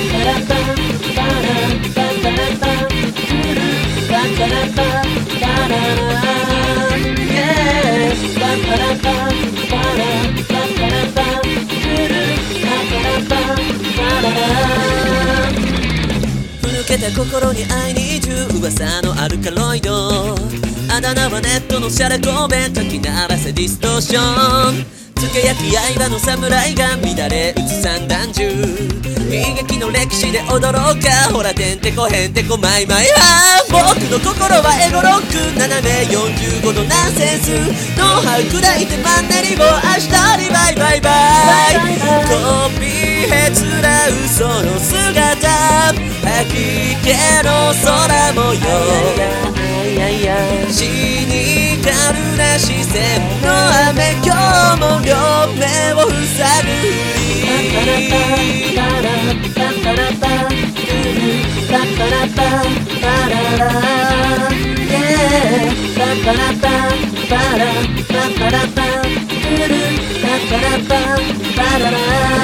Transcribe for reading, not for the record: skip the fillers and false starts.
ふぬけた心に会いに行く噂のアルカロイド、あだ名はネットのシャレコベン、かき鳴らせディストーション、つけ焼き刃の侍が乱れ打つ散弾銃、悲劇の歴史で踊ろうか、ほらてんてこへんてこマイマイハー、僕の心はエゴロック、斜め45度ナンセンス、ノウハウ砕いてマンネリを明日にバイバイバイ、コピーへつらうその姿、吐き気の空模様、シニカルな視線の雨、今日も両目を塞ぐふり、パラ